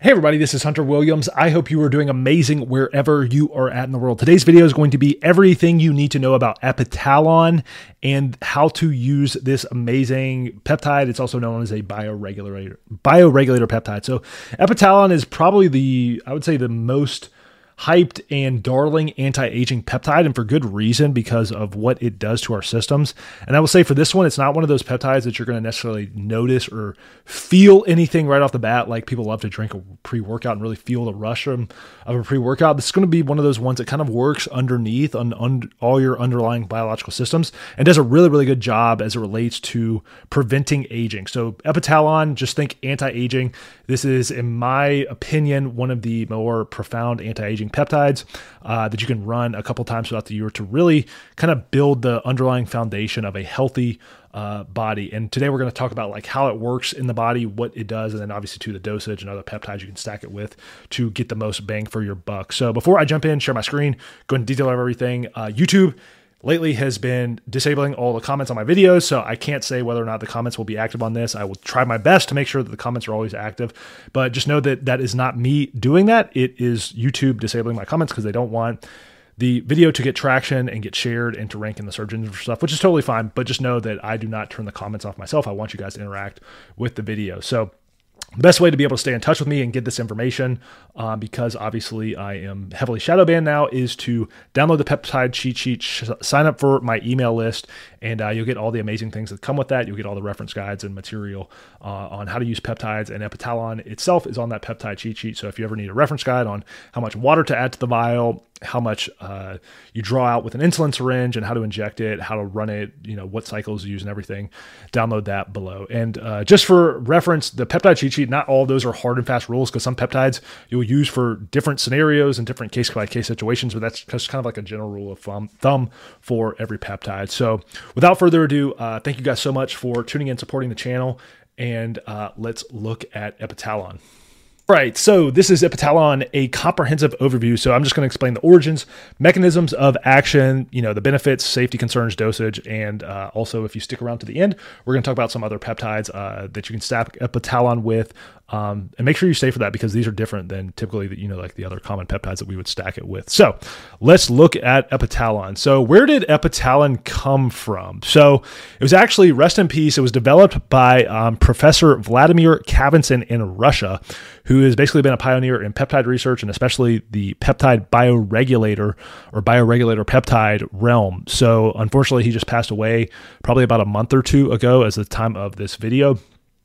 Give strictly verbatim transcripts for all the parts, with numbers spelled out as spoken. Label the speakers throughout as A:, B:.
A: Hey everybody, this is Hunter Williams. I hope you are doing amazing wherever you are at in the world. Today's video is going to be everything you need to know about Epitalon and how to use this amazing peptide. It's also known as a bioregulator, bioregulator peptide. So Epitalon is probably the, I would say the most hyped and darling anti-aging peptide, and for good reason, because of what it does to our systems. And I will say for this one, it's not one of those peptides that you're going to necessarily notice or feel anything right off the bat. Like people love to drink a pre-workout and really feel the rush of a pre-workout. This is going to be one of those ones that kind of works underneath on, on all your underlying biological systems and does a really, really good job as it relates to preventing aging. So Epitalon, just think anti-aging. This is, in my opinion, one of the more profound anti-aging peptides uh, that you can run a couple times throughout the year to really kind of build the underlying foundation of a healthy uh, body. And today we're going to talk about like how it works in the body, what it does, and then obviously to the dosage and other peptides you can stack it with to get the most bang for your buck. So before I jump in, share my screen, go into detail of everything. Uh, YouTube lately has been disabling all the comments on my videos, so I can't say whether or not the comments will be active on this. I will try my best to make sure that the comments are always active, but just know that that is not me doing that. It is YouTube disabling my comments because they don't want the video to get traction and get shared and to rank in the search engine for stuff, which is totally fine, but just know that I do not turn the comments off myself. I want you guys to interact with the video. So the best way to be able to stay in touch with me and get this information, uh, because obviously I am heavily shadow banned now, is to download the peptide cheat sheet, sh- sign up for my email list, and uh, you'll get all the amazing things that come with that. You'll get all the reference guides and material uh, on how to use peptides, and Epitalon itself is on that peptide cheat sheet. So if you ever need a reference guide on how much water to add to the vial, how much uh, you draw out with an insulin syringe and how to inject it, how to run it, you know, what cycles to use and everything, download that below. And uh, just for reference, the peptide cheat sheet, not all of those are hard and fast rules, because some peptides you'll use for different scenarios and different case by case situations, but that's just kind of like a general rule of thumb, thumb for every peptide. So without further ado, uh, thank you guys so much for tuning in, supporting the channel, and uh, let's look at Epitalon. Right, so this is Epitalon, a comprehensive overview. So I'm just going to explain the origins, mechanisms of action, you know, the benefits, safety concerns, dosage, and uh, also if you stick around to the end, we're going to talk about some other peptides uh, that you can stack Epitalon with. Um, and make sure you stay for that, because these are different than typically, you know, like the other common peptides that we would stack it with. So let's look at Epitalon. So where did Epitalon come from? So it was actually, rest in peace, it was developed by um, Professor Vladimir Kavinson in Russia, who has basically been a pioneer in peptide research, and especially the peptide bioregulator or bioregulator peptide realm. So unfortunately, he just passed away probably about a month or two ago as the time of this video.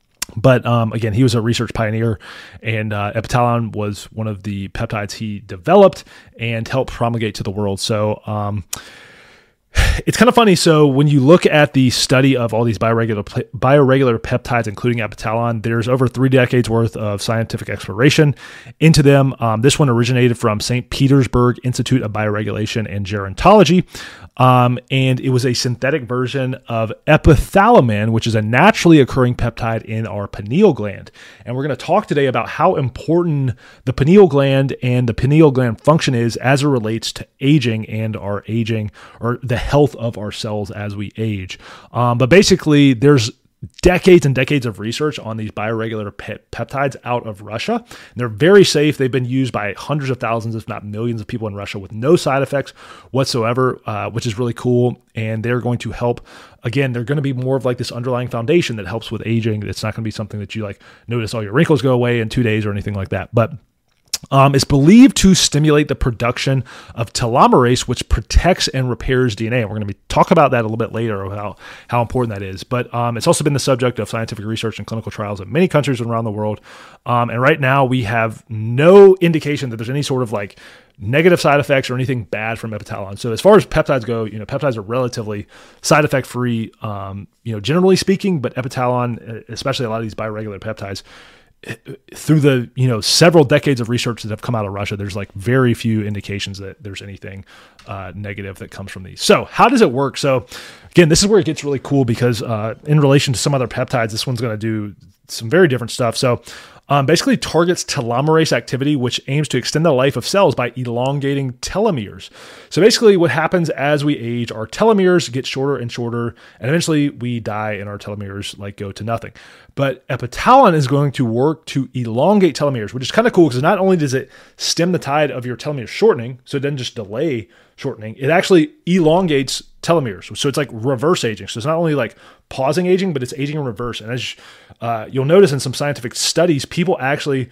A: But um, again, he was a research pioneer, and uh, Epitalon was one of the peptides he developed and helped promulgate to the world. So um, it's kind of funny. So when you look at the study of all these bioregulator, bioregulator peptides, including Epitalon, there's over three decades worth of scientific exploration into them. Um, this one originated from Saint Petersburg Institute of Bioregulation and Gerontology. Um, and it was a synthetic version of epithalamin, which is a naturally occurring peptide in our pineal gland. And we're going to talk today about how important the pineal gland and the pineal gland function is as it relates to aging and our aging, or the health of our cells as we age. Um, but basically, there's decades and decades of research on these bioregulator pe- peptides out of Russia. And they're very safe. They've been used by hundreds of thousands, if not millions of people in Russia with no side effects whatsoever, uh, which is really cool. And they're going to help, again, they're going to be more of like this underlying foundation that helps with aging. It's not going to be something that you like notice all your wrinkles go away in two days or anything like that. But Um, it's believed to stimulate the production of telomerase, which protects and repairs D N A. And we're going to be talk about that a little bit later, about how, how important that is. But um, it's also been the subject of scientific research and clinical trials in many countries around the world. Um, and right now we have no indication that there's any sort of like negative side effects or anything bad from Epitalon. So as far as peptides go, you know, peptides are relatively side effect free, um, you know, generally speaking, but Epitalon, especially a lot of these bioregulator peptides, through the, you know, several decades of research that have come out of Russia, there's like very few indications that there's anything uh, negative that comes from these. So how does it work? So again, this is where it gets really cool, because uh, in relation to some other peptides, this one's going to do some very different stuff. So um, basically targets telomerase activity, which aims to extend the life of cells by elongating telomeres. So basically what happens as we age, our telomeres get shorter and shorter, and eventually we die and our telomeres like go to nothing. But epitalon is going to work to elongate telomeres, which is kind of cool because not only does it stem the tide of your telomeres shortening, so it doesn't just delay shortening, it actually elongates telomeres. So it's like reverse aging. So it's not only like pausing aging, but it's aging in reverse. And as uh, you'll notice in some scientific studies, people actually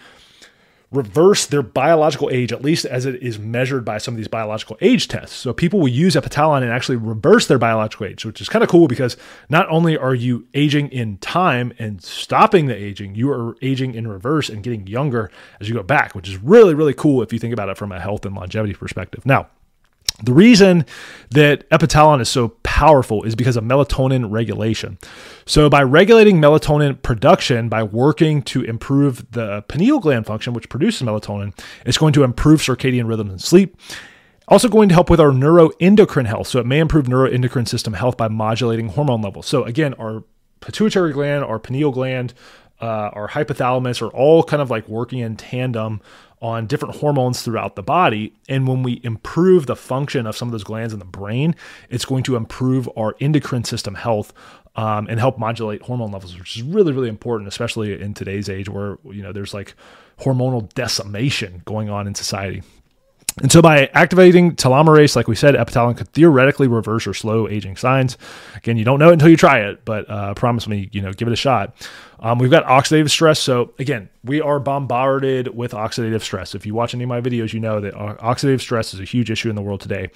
A: reverse their biological age, at least as it is measured by some of these biological age tests. So people will use epitalon and actually reverse their biological age, which is kind of cool because not only are you aging in time and stopping the aging, you are aging in reverse and getting younger as you go back, which is really, really cool if you think about it from a health and longevity perspective. Now, the reason that epitalon is so powerful is because of melatonin regulation. So by regulating melatonin production, by working to improve the pineal gland function, which produces melatonin, it's going to improve circadian rhythms and sleep. Also going to help with our neuroendocrine health. So it may improve neuroendocrine system health by modulating hormone levels. So again, our pituitary gland, our pineal gland, uh, our hypothalamus are all kind of like working in tandem on different hormones throughout the body. And when we improve the function of some of those glands in the brain, it's going to improve our endocrine system health um, and help modulate hormone levels, which is really, really important, especially in today's age where, you know, there's like hormonal decimation going on in society. And so by activating telomerase, like we said, epitalon could theoretically reverse or slow aging signs. Again, you don't know it until you try it, but uh, promise me, you know, give it a shot. Um, we've got oxidative stress. So again, we are bombarded with oxidative stress. If you watch any of my videos, you know that oxidative stress is a huge issue in the world today.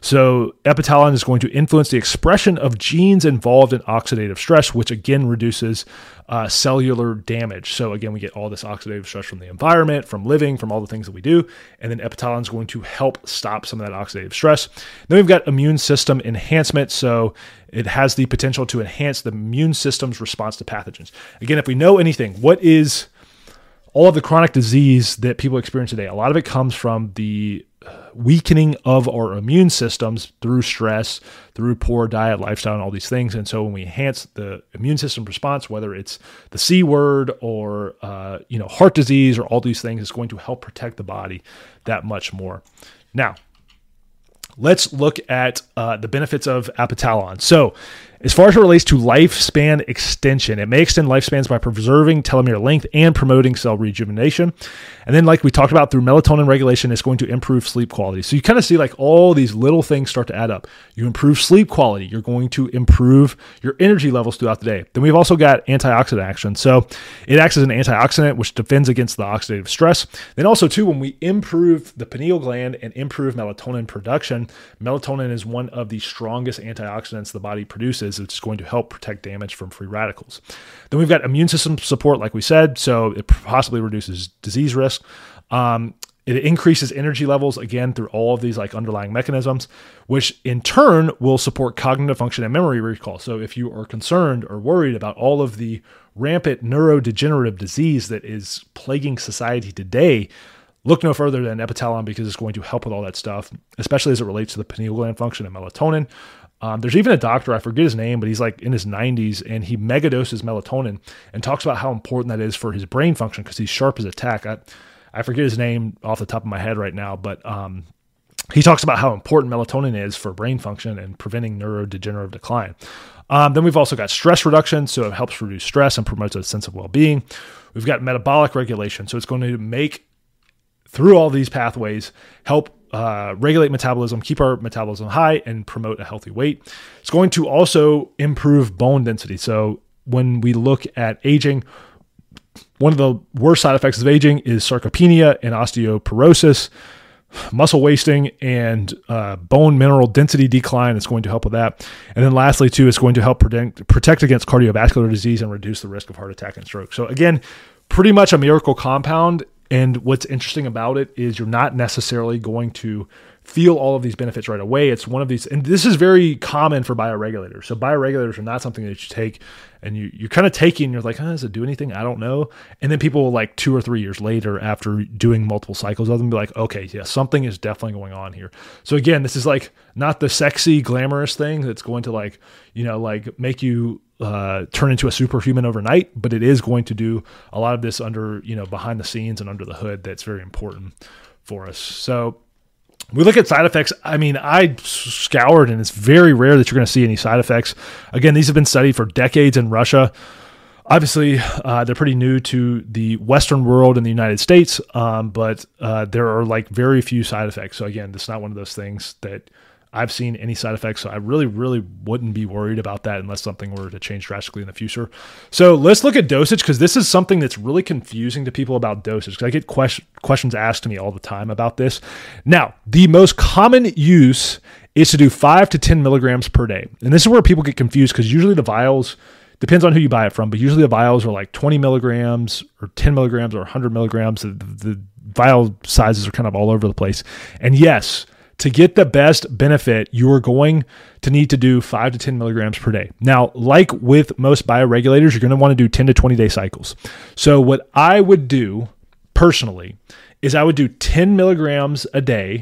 A: So epitalon is going to influence the expression of genes involved in oxidative stress, which again reduces uh, cellular damage. So again, we get all this oxidative stress from the environment, from living, from all the things that we do. And then epitalon is going to help stop some of that oxidative stress. Then we've got immune system enhancement. So it has the potential to enhance the immune system's response to pathogens. Again, if we know anything, what is all of the chronic disease that people experience today? A lot of it comes from the weakening of our immune systems through stress, through poor diet, lifestyle, and all these things. And so when we enhance the immune system response, whether it's the C word or uh, you know heart disease or all these things, it's going to help protect the body that much more. Now, let's look at uh, the benefits of epitalon. So as far as it relates to lifespan extension, it may extend lifespans by preserving telomere length and promoting cell rejuvenation. And then like we talked about through melatonin regulation, it's going to improve sleep quality. So you kind of see like all these little things start to add up. You improve sleep quality. You're going to improve your energy levels throughout the day. Then we've also got antioxidant action. So it acts as an antioxidant, which defends against the oxidative stress. Then also too, when we improve the pineal gland and improve melatonin production, melatonin is one of the strongest antioxidants the body produces. It's going to help protect damage from free radicals. Then we've got immune system support, like we said, so it possibly reduces disease risk. Um, it increases energy levels, again, through all of these like underlying mechanisms, which in turn will support cognitive function and memory recall. So if you are concerned or worried about all of the rampant neurodegenerative disease that is plaguing society today, look no further than epitalon because it's going to help with all that stuff, especially as it relates to the pineal gland function and melatonin. Um, there's even a doctor, I forget his name, but he's like in his nineties and he megadoses melatonin and talks about how important that is for his brain function because he's sharp as a tack. I, I forget his name off the top of my head right now, but um, he talks about how important melatonin is for brain function and preventing neurodegenerative decline. Um, then we've also got stress reduction, so it helps reduce stress and promotes a sense of well-being. We've got metabolic regulation, so it's going to make, through all these pathways, help Uh, regulate metabolism, keep our metabolism high, and promote a healthy weight. It's going to also improve bone density. So when we look at aging, one of the worst side effects of aging is sarcopenia and osteoporosis, muscle wasting, and uh, bone mineral density decline. It's going to help with that. And then lastly, too, it's going to help protect, protect against cardiovascular disease and reduce the risk of heart attack and stroke. So again, pretty much a miracle compound. And what's interesting about it is you're not necessarily going to feel all of these benefits right away. It's one of these, and this is very common for bioregulators. So bioregulators are not something that you take and you, you're kind of taking, and you're like, oh, does it do anything? I don't know. And then people like two or three years later, after doing multiple cycles of them, be like, okay, yeah, something is definitely going on here. So again, this is like not the sexy, glamorous thing that's going to like, you know, like make you uh, turn into a superhuman overnight, but it is going to do a lot of this under, you know, behind the scenes and under the hood. That's very important for us. So we look at side effects. I mean, I scoured, and it's very rare that you're going to see any side effects. Again, these have been studied for decades in Russia. Obviously, uh, they're pretty new to the Western world in the United States, um, but uh, there are like very few side effects. So again, it's not one of those things that I've seen any side effects. So I really, really wouldn't be worried about that unless something were to change drastically in the future. So let's look at dosage, because this is something that's really confusing to people about dosage, because I get question, questions asked to me all the time about this. Now, the most common use is to do five to ten milligrams per day. And this is where people get confused, because usually the vials, depends on who you buy it from, but usually the vials are like twenty milligrams or ten milligrams or one hundred milligrams. The, the vial sizes are kind of all over the place. And yes, to get the best benefit, you are going to need to do five to ten milligrams per day. Now, like with most bioregulators, you're going to want to do ten to twenty day cycles. So what I would do personally is I would do ten milligrams a day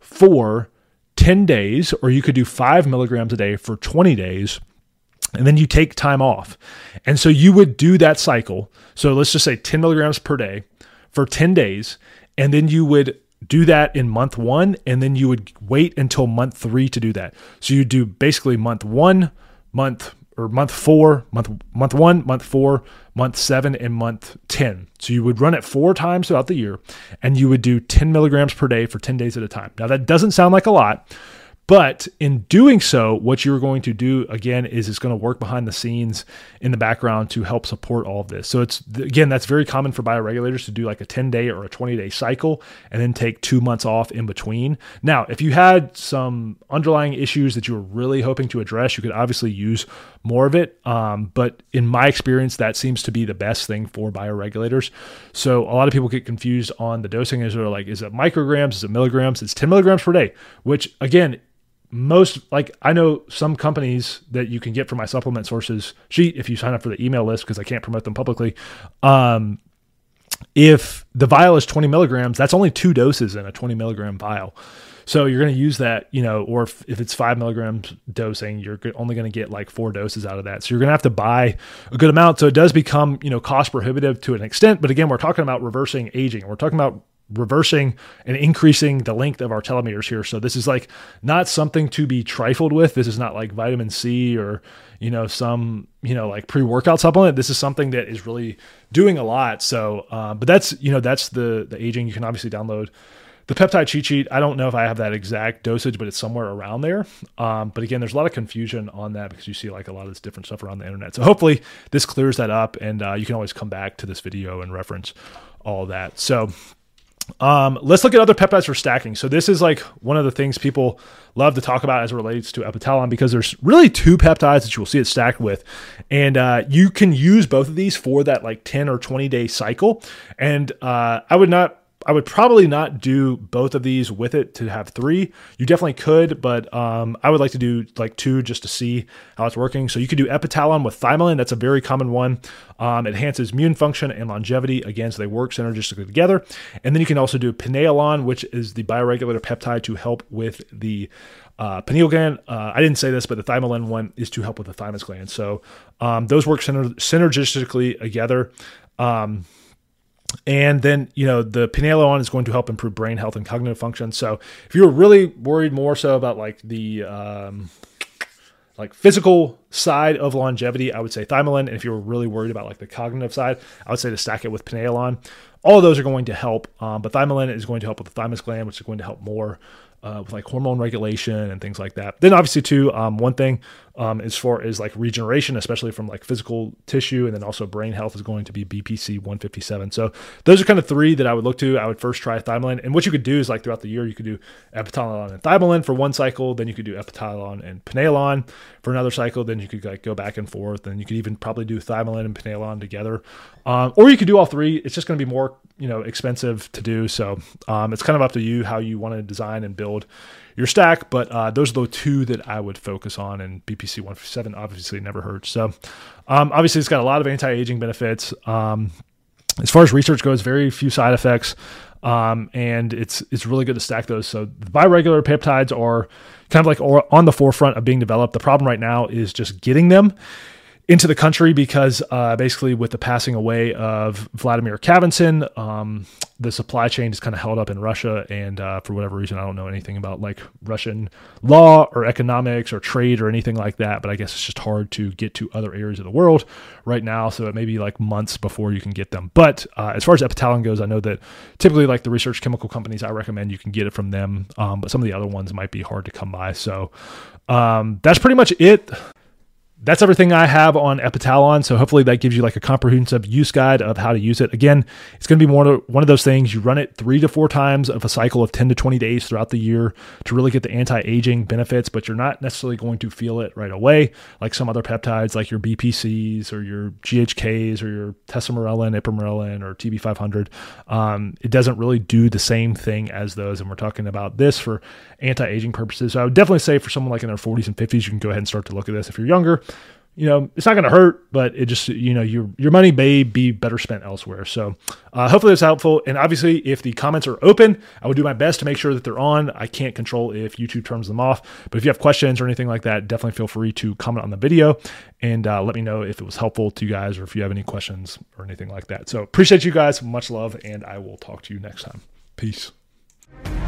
A: for ten days, or you could do five milligrams a day for twenty days. And then you take time off. And so you would do that cycle. So let's just say ten milligrams per day for ten days. And then you would do that in month one. And then you would wait until month three to do that. So you do basically month one, month or month four, month, month one, month four, month seven, and month ten. So you would run it four times throughout the year, and you would do ten milligrams per day for ten days at a time. Now that doesn't sound like a lot, but in doing so, what you're going to do, again, is it's going to work behind the scenes in the background to help support all of this. So it's, again, that's very common for bioregulators to do like a ten day or a twenty day cycle and then take two months off in between. Now, if you had some underlying issues that you were really hoping to address, you could obviously use more of it. Um, but in my experience, that seems to be the best thing for bioregulators. So a lot of people get confused on the dosing. Is they're like, is it micrograms? Is it milligrams? It's ten milligrams per day, which again, most, like I know some companies that you can get from my supplement sources sheet if you sign up for the email list, because I can't promote them publicly. Um, if the vial is twenty milligrams, that's only two doses in a twenty milligram vial. So you're going to use that, you know, or if, if it's five milligrams dosing, you're only going to get like four doses out of that. So you're going to have to buy a good amount. So it does become, you know, cost prohibitive to an extent. But again, we're talking about reversing aging. We're talking about reversing and increasing the length of our telomeres here. So this is like not something to be trifled with. This is not like vitamin C or, you know, some, you know, like pre-workout supplement. This is something that is really doing a lot. So, uh, but that's, you know, that's the, the aging. You can obviously download the peptide cheat sheet. I don't know if I have that exact dosage, but it's somewhere around there. Um, but again, there's a lot of confusion on that because you see like a lot of this different stuff around the internet. So hopefully this clears that up, and uh, you can always come back to this video and reference all that. So Um, let's look at other peptides for stacking. So this is like one of the things people love to talk about as it relates to Epitalon, because there's really two peptides that you will see it stacked with. And uh, you can use both of these for that like ten or twenty day cycle. And uh, I would not I would probably not do both of these with it to have three. You definitely could, but um, I would like to do like two just to see how it's working. So you could do Epitalon with Thymolin. That's a very common one. Um, it enhances immune function and longevity. Again, so they work synergistically together. And then you can also do Pineolon, which is the bioregulator peptide to help with the uh, pineal gland. Uh, I didn't say this, but the Thymolin one is to help with the thymus gland. So um, those work syner- synergistically together. Um, And then, you know, the Pineolon is going to help improve brain health and cognitive function. So if you're really worried more so about like the um, like physical side of longevity, I would say Thymolin. And if you're really worried about like the cognitive side, I would say to stack it with Pineolon. All of those are going to help. Um, but Thymolin is going to help with the thymus gland, which is going to help more uh, with like hormone regulation and things like that. Then obviously too, um, one thing um, as far as like regeneration, especially from like physical tissue, and then also brain health, is going to be B P C one fifty-seven. So those are kind of three that I would look to. I would first try Thymolin. And what you could do is like throughout the year, you could do Epitalon and Thymolin for one cycle. Then you could do Epitalon and Pineolon for another cycle. Then you could like go back and forth. And you could even probably do Thymolin and Pineolon together. Um, or you could do all three. It's just going to be more, you know, expensive to do. So um, it's kind of up to you how you want to design and build your stack. But uh, those are the two that I would focus on. And B P C one fifty-seven obviously never hurts. So um, obviously it's got a lot of anti-aging benefits. Um, as far as research goes, very few side effects. Um, and it's it's really good to stack those. So the bioregular peptides are kind of like on the forefront of being developed. The problem right now is just getting them. into the country because uh, basically with the passing away of Vladimir Kavinson, um, the supply chain is kind of held up in Russia. And uh, for whatever reason, I don't know anything about like Russian law or economics or trade or anything like that. But I guess it's just hard to get to other areas of the world right now. So it may be like months before you can get them. But uh, as far as Epitalon goes, I know that typically like the research chemical companies, I recommend you can get it from them. Um, but some of the other ones might be hard to come by. So um, that's pretty much it. That's everything I have on Epitalon. So hopefully that gives you like a comprehensive use guide of how to use it. Again, it's going to be more one of those things. You run it three to four times of a cycle of ten to twenty days throughout the year to really get the anti-aging benefits, but you're not necessarily going to feel it right away. Like some other peptides, like your B P Cs or your G H Ks or your tesamorelin, ipamorelin, or T B five hundred. Um, it doesn't really do the same thing as those. And we're talking about this for anti-aging purposes. So I would definitely say for someone like in their forties and fifties, you can go ahead and start to look at this. If you're younger, you know, it's not going to hurt, but it just, you know, your, your money may be better spent elsewhere. So uh, hopefully it's helpful. And obviously if the comments are open, I will do my best to make sure that they're on. I can't control if YouTube turns them off, but if you have questions or anything like that, definitely feel free to comment on the video and uh, let me know if it was helpful to you guys or if you have any questions or anything like that. So appreciate you guys. Much love. And I will talk to you next time. Peace.